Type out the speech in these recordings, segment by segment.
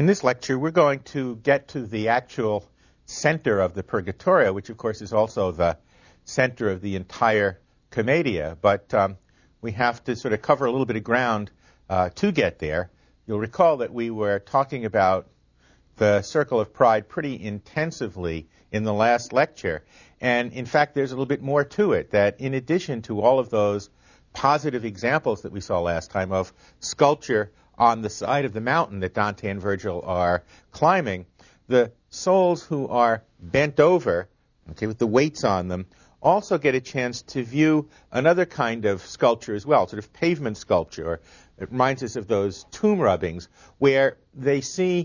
In this lecture, we're going to get to the actual center of the Purgatorio, which, of course, is also the center of the entire Commedia. But we have to sort of cover a little bit of ground to get there. You'll recall that we were talking about the Circle of Pride pretty intensively in the last lecture. And, in fact, there's a little bit more to it, that in addition to all of those positive examples that we saw last time of sculpture on the side of the mountain that Dante and Virgil are climbing, the souls who are bent over, with the weights on them, also get a chance to view another kind of sculpture as well, sort of pavement sculpture. It reminds us of those tomb rubbings, where they see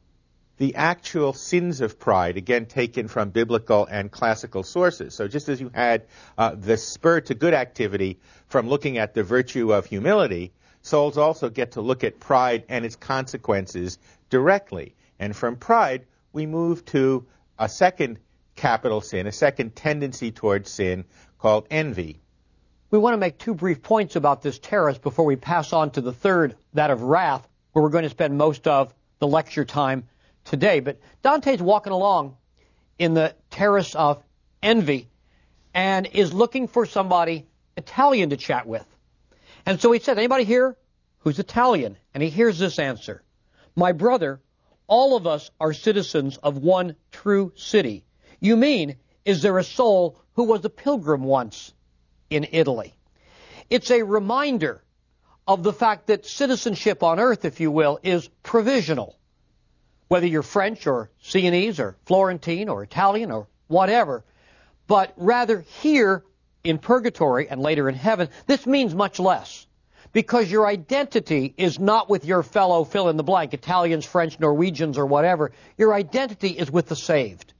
the actual sins of pride, again taken from biblical and classical sources. So just as you had the spur to good activity from looking at the virtue of humility, souls also get to look at pride and its consequences directly. And from pride, we move to a second capital sin, a second tendency towards sin called envy. We want to make two brief points about this terrace before we pass on to the third, that of wrath, where we're going to spend most of the lecture time today. But Dante's walking along in the terrace of envy and is looking for somebody Italian to chat with. And so he said, anybody here who's Italian? And he hears this answer. My brother, all of us are citizens of one true city. You mean, is there a soul who was a pilgrim once in Italy? It's a reminder of the fact that citizenship on earth, if you will, is provisional. Whether you're French or Sienese or Florentine or Italian or whatever. But rather here in purgatory and later in heaven, this means much less. Because your identity is not with your fellow fill in the blank, Italians, French, Norwegians, or whatever. Your identity is with the saved.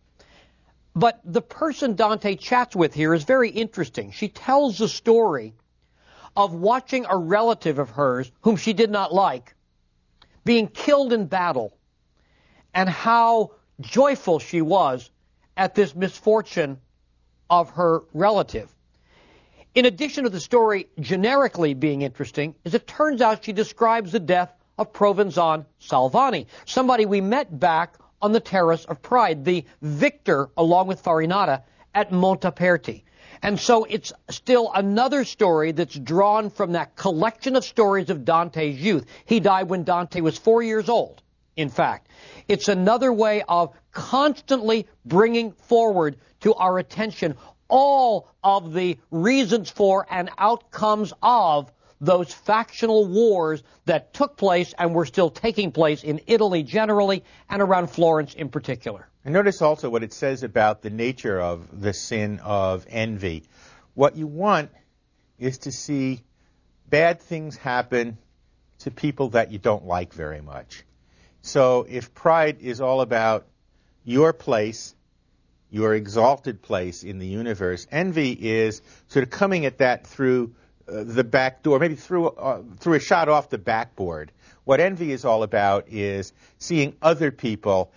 But the person Dante chats with here is very interesting. She tells the story of watching a relative of hers, whom she did not like, being killed in battle, and how joyful she was at this misfortune of her relative. In addition to the story generically being interesting, as it turns out, she describes the death of Provenzano Salvani, somebody we met back on the Terrace of Pride, the victor, along with Farinata, at Montaperti. And so it's still another story that's drawn from that collection of stories of Dante's youth. He died when Dante was 4 years old, in fact. It's another way of constantly bringing forward to our attention all of the reasons for and outcomes of those factional wars that took place and were still taking place in Italy generally and around Florence in particular. And notice also what it says about the nature of the sin of envy. What you want is to see bad things happen to people that you don't like very much. So if pride is all about your place, your exalted place in the universe, envy is sort of coming at that through the back door, maybe through a shot off the backboard. What envy is all about is seeing other people,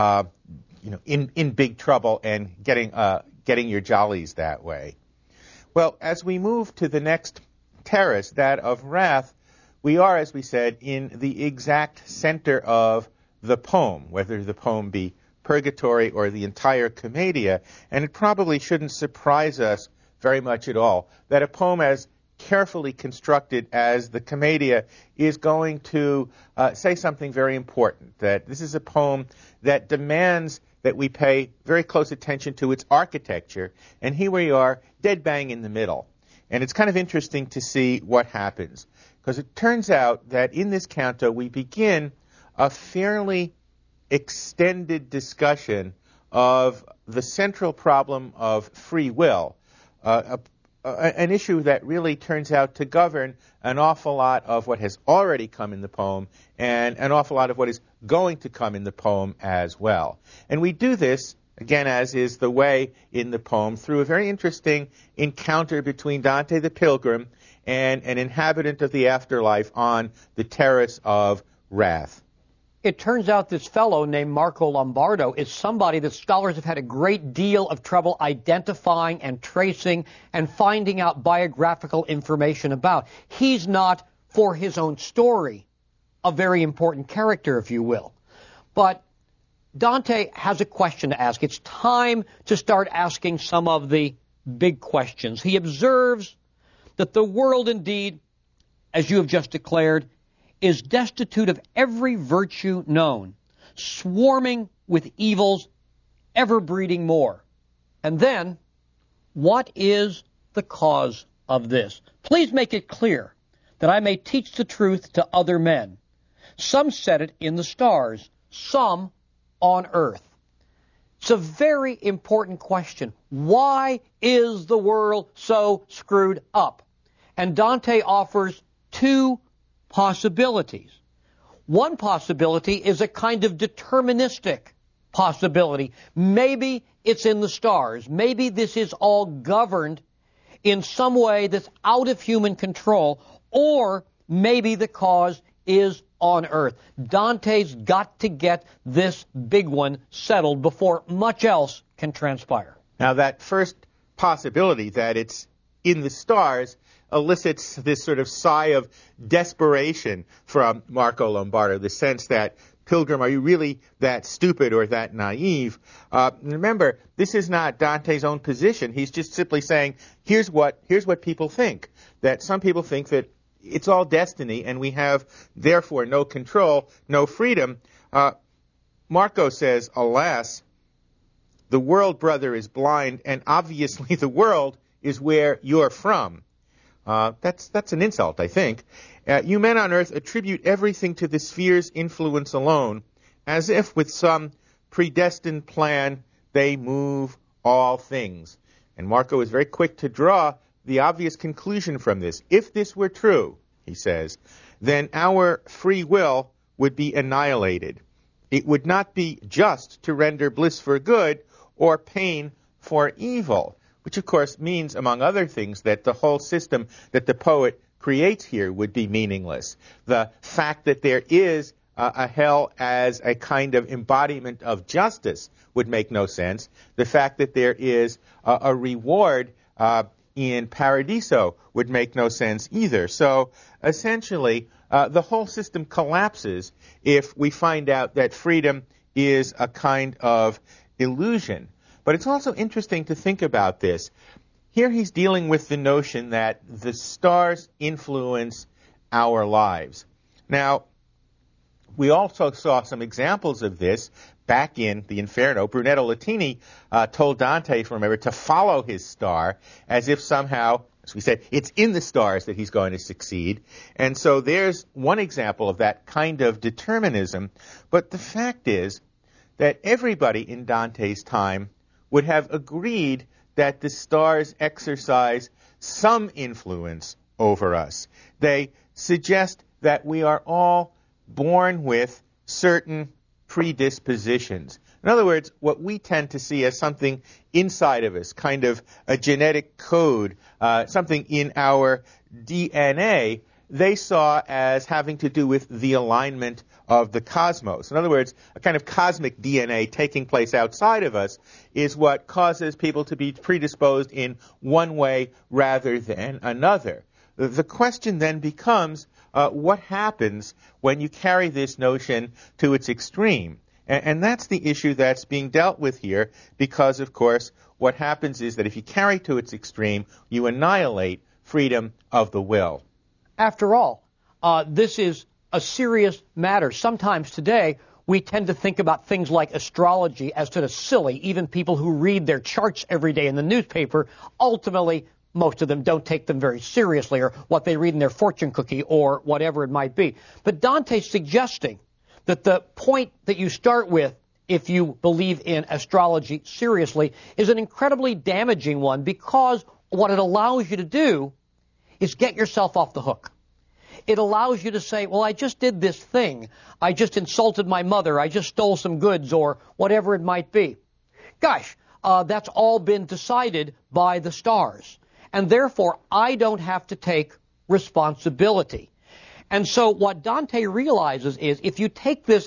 in big trouble and getting your jollies that way. Well, as we move to the next terrace, that of wrath, we are, as we said, in the exact center of the poem, whether the poem be Purgatory or the entire Commedia, and it probably shouldn't surprise us very much at all that a poem as carefully constructed as the Commedia is going to say something very important, that this is a poem that demands that we pay very close attention to its architecture, and here we are, dead bang in the middle. And it's kind of interesting to see what happens, because it turns out that in this canto we begin a fairly extended discussion of the central problem of free will, an issue that really turns out to govern an awful lot of what has already come in the poem and an awful lot of what is going to come in the poem as well. And we do this, again, as is the way in the poem, through a very interesting encounter between Dante the Pilgrim and an inhabitant of the afterlife on the Terrace of Wrath. It turns out this fellow named Marco Lombardo is somebody that scholars have had a great deal of trouble identifying and tracing and finding out biographical information about. He's not, for his own story, a very important character, if you will. But Dante has a question to ask. It's time to start asking some of the big questions. He observes that the world indeed, as you have just declared, is destitute of every virtue known, swarming with evils, ever breeding more. And then, what is the cause of this? Please make it clear that I may teach the truth to other men. Some set it in the stars, some on earth. It's a very important question. Why is the world so screwed up? And Dante offers two possibilities. One possibility is a kind of deterministic possibility. Maybe it's in the stars. Maybe this is all governed in some way that's out of human control, or maybe the cause is on earth. Dante's got to get this big one settled before much else can transpire. Now, that first possibility that it's in the stars elicits this sort of sigh of desperation from Marco Lombardo, the sense that, Pilgrim, are you really that stupid or that naive? Remember, this is not Dante's own position. He's just simply saying, here's what people think, that some people think that it's all destiny and we have, therefore, no control, no freedom. Marco says, alas, the world, brother, is blind, and obviously the world is where you're from. That's an insult, I think. You men on earth attribute everything to the sphere's influence alone, as if with some predestined plan they move all things. And Marco is very quick to draw the obvious conclusion from this. If this were true, he says, then our free will would be annihilated. It would not be just to render bliss for good or pain for evil, which of course means, among other things, that the whole system that the poet creates here would be meaningless. The fact that there is a hell as a kind of embodiment of justice would make no sense. The fact that there is a reward in Paradiso would make no sense either. So essentially, the whole system collapses if we find out that freedom is a kind of illusion. But it's also interesting to think about this. Here he's dealing with the notion that the stars influence our lives. Now, we also saw some examples of this back in the Inferno. Brunetto Latini told Dante, remember, to follow his star, as if somehow, as we said, it's in the stars that he's going to succeed. And so there's one example of that kind of determinism. But the fact is that everybody in Dante's time would have agreed that the stars exercise some influence over us. They suggest that we are all born with certain predispositions. In other words, what we tend to see as something inside of us, kind of a genetic code, something in our DNA, they saw as having to do with the alignment of the cosmos. In other words, a kind of cosmic DNA taking place outside of us is what causes people to be predisposed in one way rather than another. The question then becomes, what happens when you carry this notion to its extreme? And that's the issue that's being dealt with here, because, of course, what happens is that if you carry to its extreme, you annihilate freedom of the will. After all, this is a serious matter. Sometimes today, we tend to think about things like astrology as sort of silly. Even people who read their charts every day in the newspaper, ultimately, most of them don't take them very seriously, or what they read in their fortune cookie, or whatever it might be. But Dante's suggesting that the point that you start with, if you believe in astrology seriously, is an incredibly damaging one, because what it allows you to do is get yourself off the hook. It allows you to say, well, I just did this thing. I just insulted my mother. I just stole some goods, or whatever it might be. Gosh, that's all been decided by the stars. And therefore, I don't have to take responsibility. And so what Dante realizes is, if you take this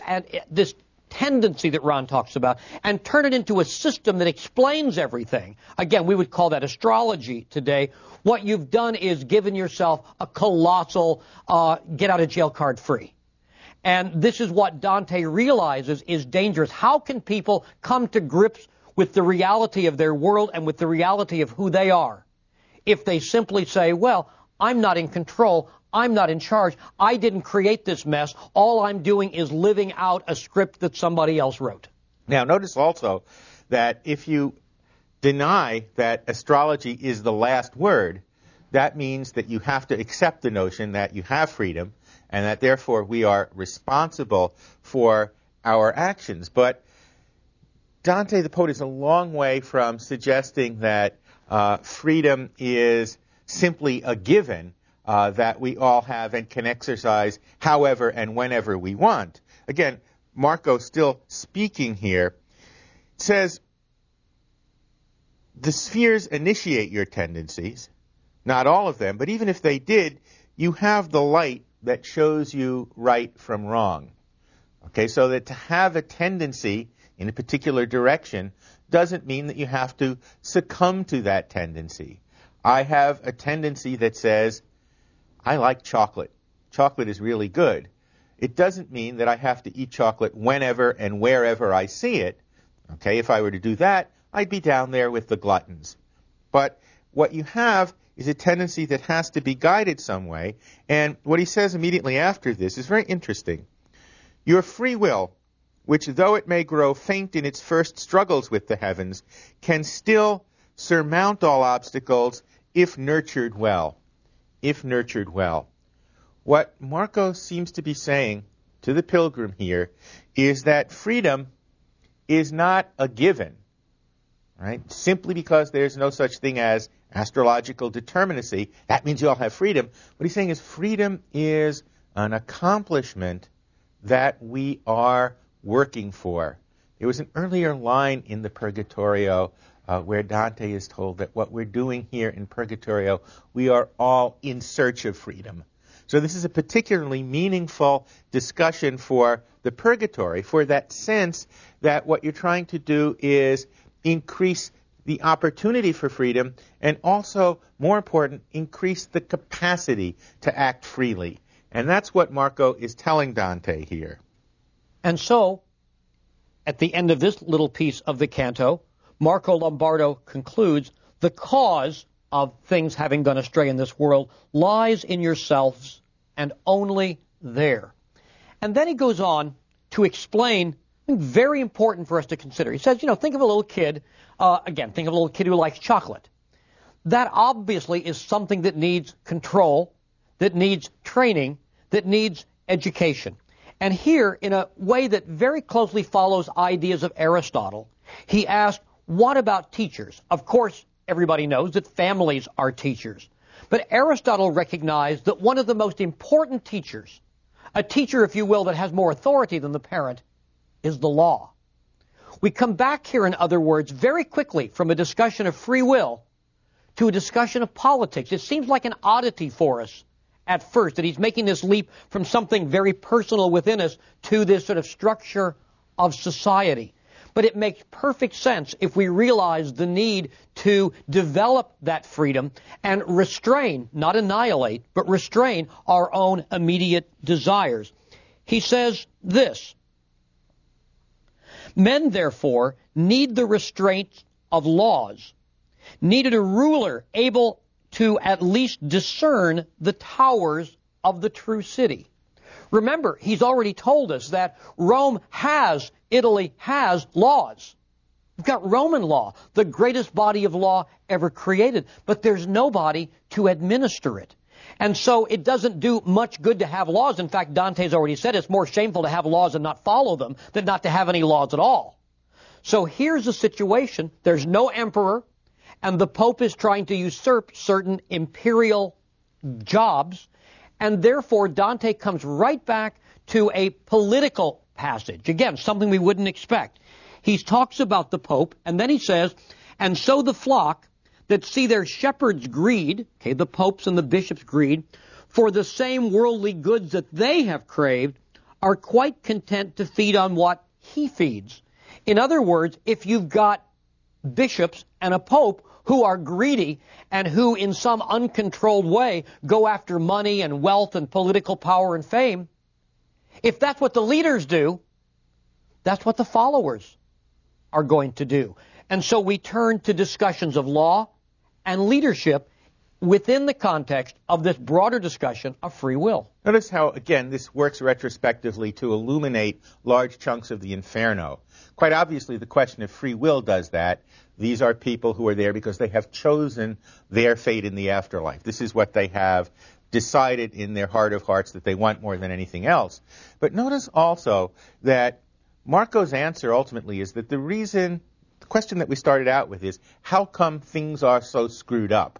tendency that Ron talks about and turn it into a system that explains everything, again, we would call that astrology today, what you've done is given yourself a colossal get-out-of-jail card free. And this is what Dante realizes is dangerous. How can people come to grips with the reality of their world and with the reality of who they are if they simply say, well, I'm not in control, I'm not in charge, I didn't create this mess, all I'm doing is living out a script that somebody else wrote? Now, notice also that if you deny that astrology is the last word, that means that you have to accept the notion that you have freedom and that therefore we are responsible for our actions. But Dante the poet is a long way from suggesting that freedom is simply a given that we all have and can exercise however and whenever we want. Again, Marco, still speaking here, says the spheres initiate your tendencies, not all of them, but even if they did, you have the light that shows you right from wrong. Okay, so that to have a tendency in a particular direction doesn't mean that you have to succumb to that tendency. I have a tendency that says, I like chocolate. Chocolate is really good. It doesn't mean that I have to eat chocolate whenever and wherever I see it. Okay, if I were to do that, I'd be down there with the gluttons. But what you have is a tendency that has to be guided some way. And what he says immediately after this is very interesting. Your free will, which though it may grow faint in its first struggles with the heavens, can still surmount all obstacles if nurtured well. If nurtured well. What Marco seems to be saying to the pilgrim here is that freedom is not a given, right? Simply because there's no such thing as astrological determinacy, that means you all have freedom. What he's saying is freedom is an accomplishment that we are working for. There was an earlier line in the Purgatorio where Dante is told that what we're doing here in Purgatorio, we are all in search of freedom. So this is a particularly meaningful discussion for the purgatory, for that sense that what you're trying to do is increase the opportunity for freedom and also, more important, increase the capacity to act freely. And that's what Marco is telling Dante here. And so, at the end of this little piece of the canto, Marco Lombardo concludes, the cause of things having gone astray in this world lies in yourselves and only there. And then he goes on to explain something very important for us to consider. He says, think of a little kid, think of a little kid who likes chocolate. That obviously is something that needs control, that needs training, that needs education. And here, in a way that very closely follows ideas of Aristotle, he asked, what about teachers? Of course, everybody knows that families are teachers. But Aristotle recognized that one of the most important teachers, a teacher, if you will, that has more authority than the parent, is the law. We come back here, in other words, very quickly from a discussion of free will to a discussion of politics. It seems like an oddity for us at first, that he's making this leap from something very personal within us to this sort of structure of society. But it makes perfect sense if we realize the need to develop that freedom and restrain, not annihilate, but restrain our own immediate desires. He says this, men, therefore, need the restraint of laws, needed a ruler able to at least discern the towers of the true city. Remember, he's already told us that Italy has laws. We've got Roman law, the greatest body of law ever created, but there's nobody to administer it. And so it doesn't do much good to have laws. In fact, Dante's already said it's more shameful to have laws and not follow them than not to have any laws at all. So here's a situation. There's no emperor, and the Pope is trying to usurp certain imperial jobs. And therefore, Dante comes right back to a political passage. Again, something we wouldn't expect. He talks about the Pope, and then he says, and so the flock that see their shepherds' greed, the popes and the bishops' greed, for the same worldly goods that they have craved, are quite content to feed on what he feeds. In other words, if you've got bishops and a pope who are greedy and who in some uncontrolled way go after money and wealth and political power and fame, If that's what the leaders do, that's what the followers are going to do. And so we turn to discussions of law and leadership within the context of this broader discussion of free will. Notice how, again, this works retrospectively to illuminate large chunks of the Inferno. Quite obviously, the question of free will does that. These are people who are there because they have chosen their fate in the afterlife. This is what they have decided in their heart of hearts that they want more than anything else. But notice also that Marco's answer ultimately is that the question that we started out with is, how come things are so screwed up?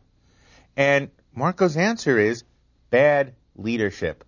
And Marco's answer is bad leadership.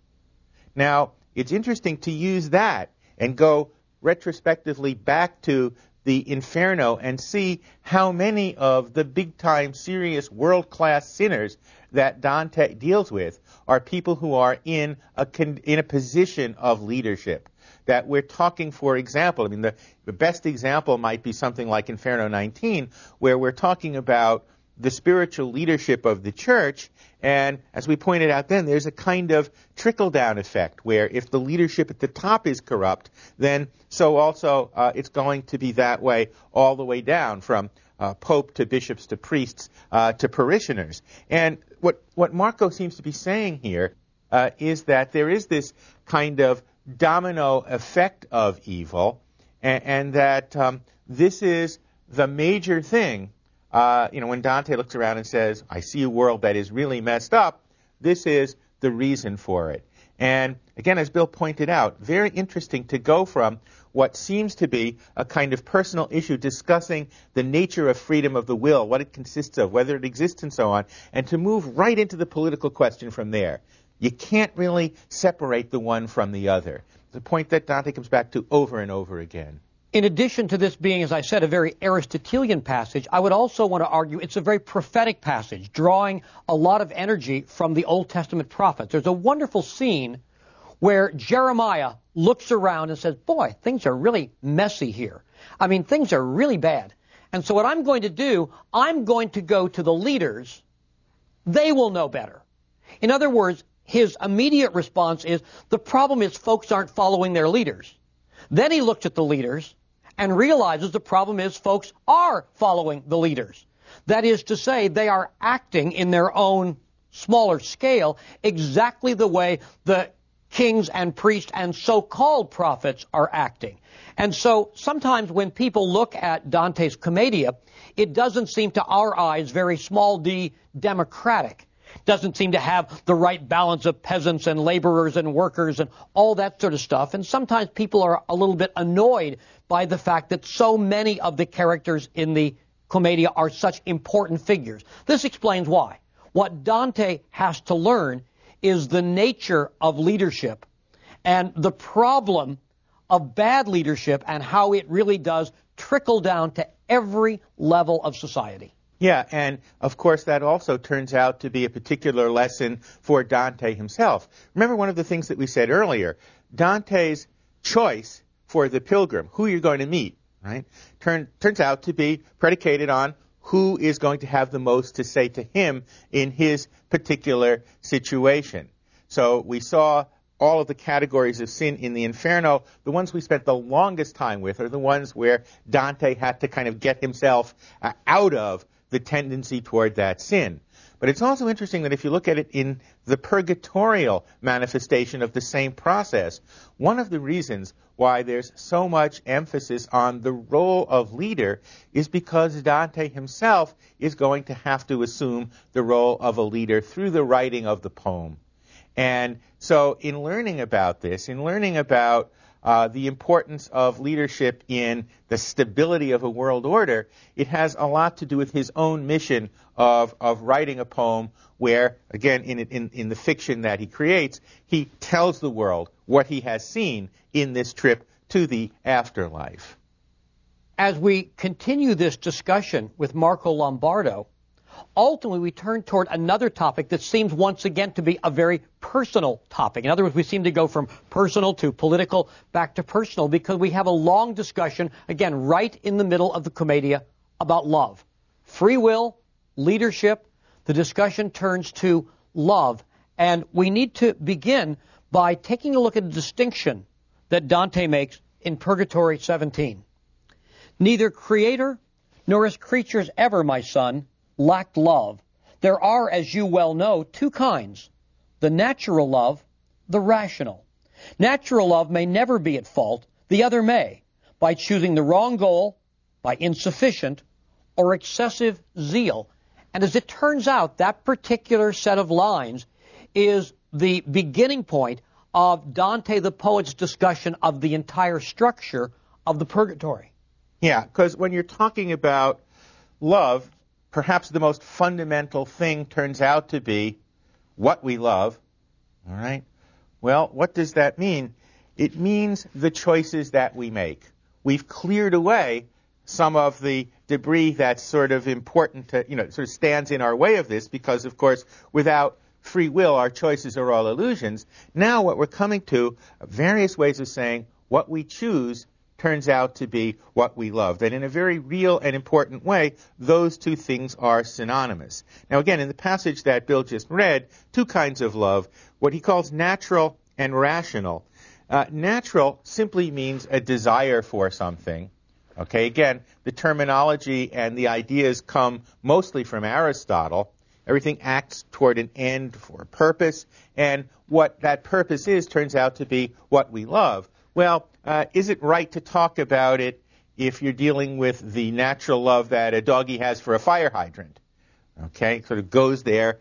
Now, it's interesting to use that and go retrospectively back to the Inferno and see how many of the big-time, serious, world-class sinners that Dante deals with are people who are in a position of leadership. That we're talking, for example, I mean, the best example might be something like Inferno 19, where we're talking about the spiritual leadership of the church, and as we pointed out then, there's a kind of trickle-down effect, where if the leadership at the top is corrupt, then so also it's going to be that way all the way down, from pope to bishops to priests to parishioners. And what Marco seems to be saying here is that there is this kind of domino effect of evil, and that this is the major thing. When Dante looks around and says, I see a world that is really messed up, this is the reason for it. And again, as Bill pointed out, very interesting to go from what seems to be a kind of personal issue discussing the nature of freedom of the will, what it consists of, whether it exists, and so on, and to move right into the political question from there. You can't really separate the one from the other. It's a point that Dante comes back to over and over again. In addition to this being, as I said, a very Aristotelian passage, I would also want to argue it's a very prophetic passage, drawing a lot of energy from the Old Testament prophets. There's a wonderful scene where Jeremiah looks around and says, boy, things are really messy here. I mean, things are really bad. And so what I'm going to do, I'm going to go to the leaders. They will know better. In other words, his immediate response is, the problem is folks aren't following their leaders. Then he looks at the leaders and realizes the problem is folks are following the leaders. That is to say, they are acting in their own smaller scale exactly the way the kings and priests and so-called prophets are acting. And so sometimes when people look at Dante's Commedia, it doesn't seem to our eyes very small d democratic. Doesn't seem to have the right balance of peasants and laborers and workers and all that sort of stuff. And sometimes people are a little bit annoyed by the fact that so many of the characters in the Commedia are such important figures. This explains why. What Dante has to learn is the nature of leadership and the problem of bad leadership and how it really does trickle down to every level of society. Yeah, and of course that also turns out to be a particular lesson for Dante himself. Remember one of the things that we said earlier, Dante's choice for the pilgrim, who you're going to meet, right, turns out to be predicated on who is going to have the most to say to him in his particular situation. So we saw all of the categories of sin in the Inferno. The ones we spent the longest time with are the ones where Dante had to kind of get himself out of the tendency toward that sin. But it's also interesting that if you look at it in the purgatorial manifestation of the same process, one of the reasons why there's so much emphasis on the role of leader is because Dante himself is going to have to assume the role of a leader through the writing of the poem. And so in learning about this, in learning about the importance of leadership in the stability of a world order, it has a lot to do with his own mission of writing a poem where, again, in the fiction that he creates, he tells the world what he has seen in this trip to the afterlife. As we continue this discussion with Marco Lombardo, ultimately we turn toward another topic that seems once again to be a very personal topic. In other words, we seem to go from personal to political back to personal because we have a long discussion, again, right in the middle of the Commedia about love. Free will, leadership, the discussion turns to love. And we need to begin by taking a look at a distinction that Dante makes in Purgatory 17. Neither creator nor his creatures ever, my son, lacked love. There are, as you well know, two kinds, the natural love, the rational. Natural love may never be at fault, the other may, by choosing the wrong goal, by insufficient or excessive zeal. And as it turns out, that particular set of lines is the beginning point of Dante the poet's discussion of the entire structure of the Purgatory. Yeah, because when you're talking about love, perhaps the most fundamental thing turns out to be what we love. All right? Well, what does that mean? It means the choices that we make. We've cleared away some of the debris that's sort of important to, sort of stands in our way of this because, of course, without free will, our choices are all illusions. Now what we're coming to, various ways of saying what we choose turns out to be what we love. That in a very real and important way, those two things are synonymous. Now again, in the passage that Bill just read, two kinds of love, what he calls natural and rational. Natural simply means a desire for something. Okay, again, the terminology and the ideas come mostly from Aristotle. Everything acts toward an end for a purpose, and what that purpose is turns out to be what we love. Well, is it right to talk about it if you're dealing with the natural love that a doggy has for a fire hydrant? Okay, sort of goes there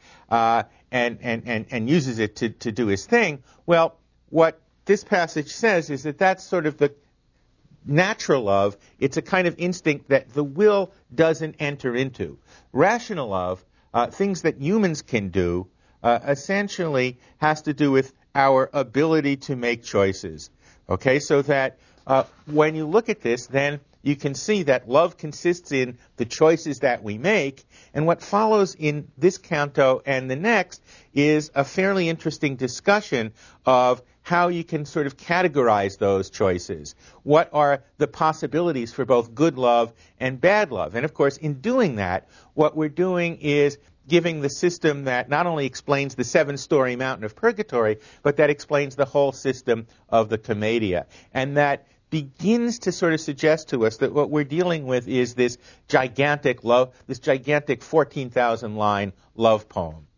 and uses it to do his thing. Well, what this passage says is that that's sort of the natural love. It's a kind of instinct that the will doesn't enter into. Rational love, things that humans can do, essentially has to do with our ability to make choices. Okay, so that when you look at this, then you can see that love consists in the choices that we make, and what follows in this canto and the next is a fairly interesting discussion of how you can sort of categorize those choices. What are the possibilities for both good love and bad love? And of course, in doing that, what we're doing is giving the system that not only explains the seven-story mountain of purgatory, but that explains the whole system of the Commedia. And that begins to sort of suggest to us that what we're dealing with is this gigantic love, this gigantic 14,000-line love poem.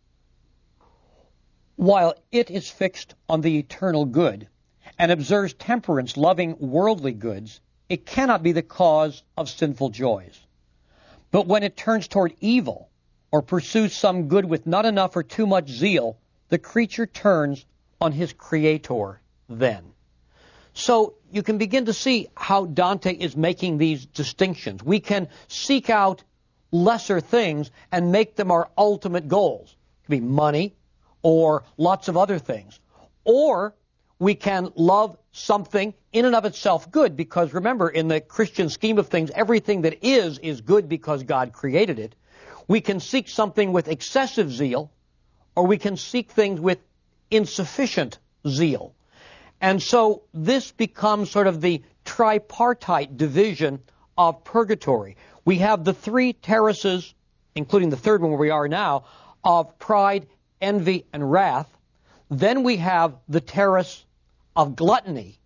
While it is fixed on the eternal good and observes temperance, loving worldly goods, it cannot be the cause of sinful joys. But when it turns toward evil, or pursues some good with not enough or too much zeal, the creature turns on his creator then. So you can begin to see how Dante is making these distinctions. We can seek out lesser things and make them our ultimate goals. It could be money or lots of other things. Or we can love something in and of itself good, because remember, in the Christian scheme of things, everything that is good because God created it. We can seek something with excessive zeal, or we can seek things with insufficient zeal. And so this becomes sort of the tripartite division of purgatory. We have the three terraces, including the third one where we are now, of pride, envy, and wrath. Then we have the terrace of gluttony.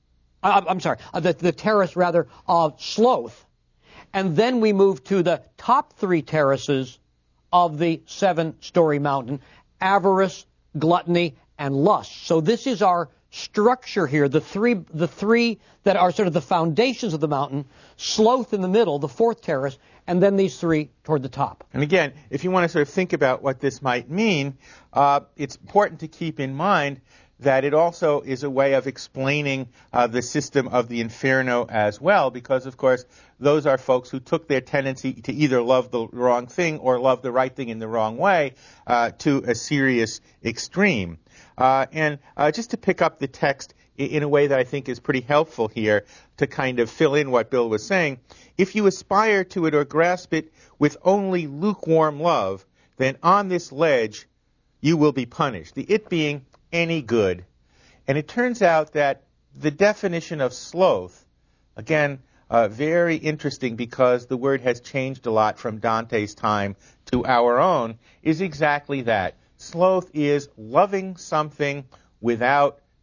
The terrace, rather, of sloth. And then we move to the top three terraces of the seven-story mountain: avarice, gluttony, and lust. So this is our structure here, the three that are sort of the foundations of the mountain, sloth in the middle, the fourth terrace, and then these three toward the top. And again, if you want to sort of think about what this might mean, it's important to keep in mind that it also is a way of explaining the system of the Inferno as well, because, of course, those are folks who took their tendency to either love the wrong thing or love the right thing in the wrong way to a serious extreme. And just to pick up the text in a way that I think is pretty helpful here to kind of fill in what Bill was saying, if you aspire to it or grasp it with only lukewarm love, then on this ledge you will be punished. The it being any good. And it turns out that the definition of sloth, again, very interesting because the word has changed a lot from Dante's time to our own, is exactly that. Sloth is loving something without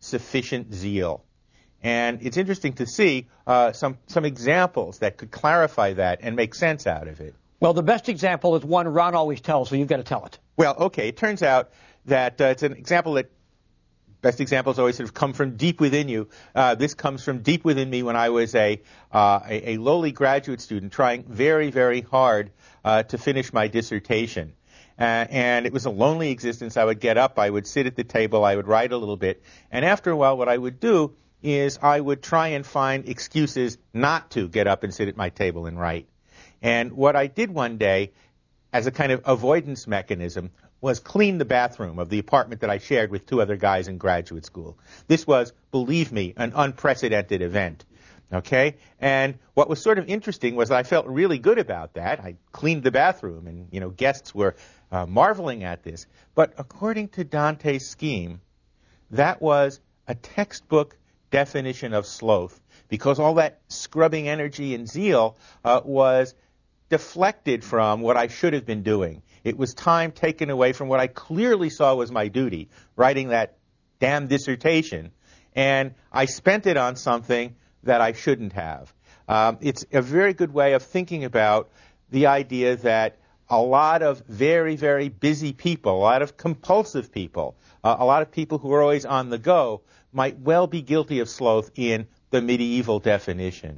sufficient zeal. And it's interesting to see some examples that could clarify that and make sense out of it. Well, the best example is one Ron always tells, so you've got to tell it. Well, okay, it turns out that it's an example that best examples always sort of come from deep within you. This comes from deep within me when I was a lowly graduate student trying very, very hard to finish my dissertation. And it was a lonely existence. I would get up, I would sit at the table, I would write a little bit, and after a while what I would do is I would try and find excuses not to get up and sit at my table and write. And what I did one day, as a kind of avoidance mechanism, was clean the bathroom of the apartment that I shared with two other guys in graduate school. This was, believe me, an unprecedented event. Okay? And what was sort of interesting was that I felt really good about that. I cleaned the bathroom, and, guests were marveling at this. But according to Dante's scheme, that was a textbook definition of sloth, because all that scrubbing energy and zeal was deflected from what I should have been doing. It was time taken away from what I clearly saw was my duty, writing that damn dissertation, and I spent it on something that I shouldn't have. It's a very good way of thinking about the idea that a lot of very, very busy people, a lot of compulsive people, a lot of people who are always on the go might well be guilty of sloth in the medieval definition.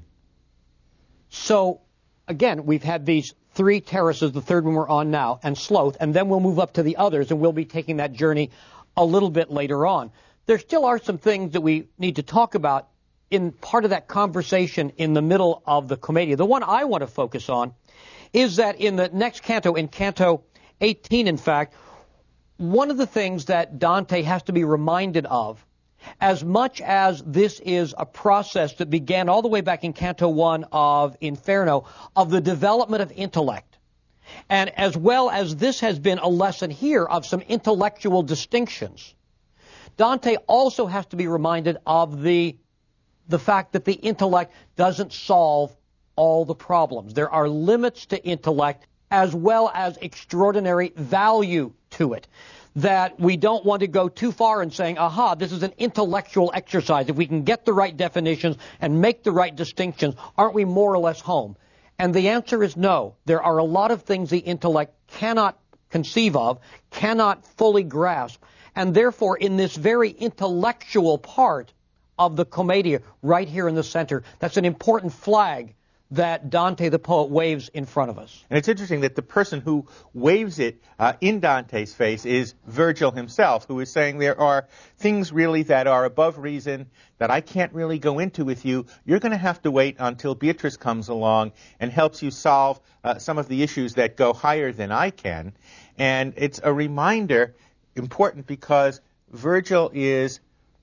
So, again, we've had these three terraces, the third one we're on now, and sloth, and then we'll move up to the others, and we'll be taking that journey a little bit later on. There still are some things that we need to talk about in part of that conversation in the middle of the Commedia. The one I want to focus on is that in the next canto, in Canto 18, in fact, one of the things that Dante has to be reminded of, as much as this is a process that began all the way back in Canto 1 of Inferno, of the development of intellect, and as well as this has been a lesson here of some intellectual distinctions, Dante also has to be reminded of the fact that the intellect doesn't solve all the problems. There are limits to intellect as well as extraordinary value to it. That we don't want to go too far in saying, aha, this is an intellectual exercise. If we can get the right definitions and make the right distinctions, aren't we more or less home? And the answer is no. There are a lot of things the intellect cannot conceive of, cannot fully grasp, and therefore in this very intellectual part of the Commedia, right here in the center, that's an important flag that Dante the poet waves in front of us. And it's interesting that the person who waves it in Dante's face is Virgil himself, who is saying there are things really that are above reason that I can't really go into with you. You're going to have to wait until Beatrice comes along and helps you solve some of the issues that go higher than I can. And it's a reminder, important because Virgil is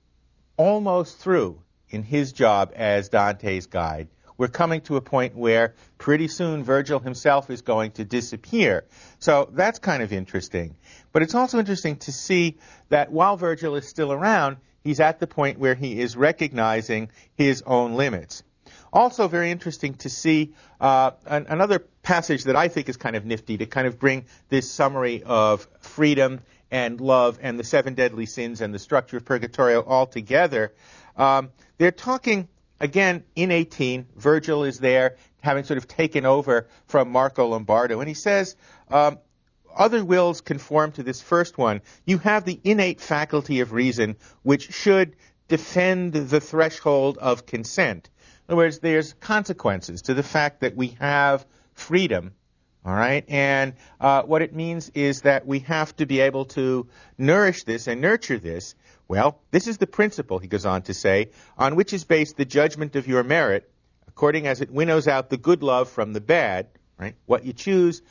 almost through in his job as Dante's guide. We're coming to a point where pretty soon Virgil himself is going to disappear. So that's kind of interesting. But it's also interesting to see that while Virgil is still around, he's at the point where he is recognizing his own limits. Also very interesting to see another passage that I think is kind of nifty to kind of bring this summary of freedom and love and the seven deadly sins and the structure of Purgatorio all together. They're talking, again, in 18, Virgil is there, having sort of taken over from Marco Lombardo, and he says, other wills conform to this first one. You have the innate faculty of reason, which should defend the threshold of consent. In other words, there's consequences to the fact that we have freedom, all right? And what it means is that we have to be able to nourish this and nurture this. Well, this is the principle, he goes on to say, on which is based the judgment of your merit, according as it winnows out the good love from the bad, right? What you choose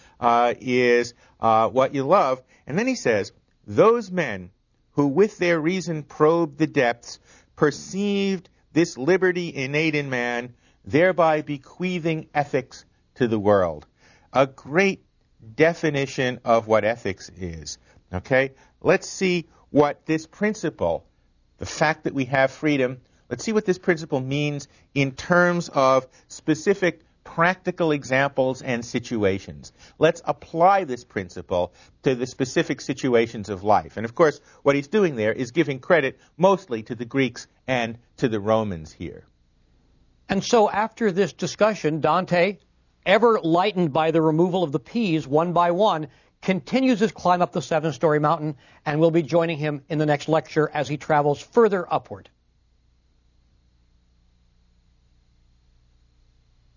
is what you love. And then he says, those men who with their reason probed the depths perceived this liberty innate in man, thereby bequeathing ethics to the world. A great definition of what ethics is. Okay? Let's see what this principle, the fact that we have freedom, let's see what this principle means in terms of specific practical examples and situations. Let's apply this principle to the specific situations of life. And of course, what he's doing there is giving credit mostly to the Greeks and to the Romans here. And so after this discussion, Dante, ever lightened by the removal of the P's one by one, continues his climb up the 7-story mountain, and we'll be joining him in the next lecture as he travels further upward.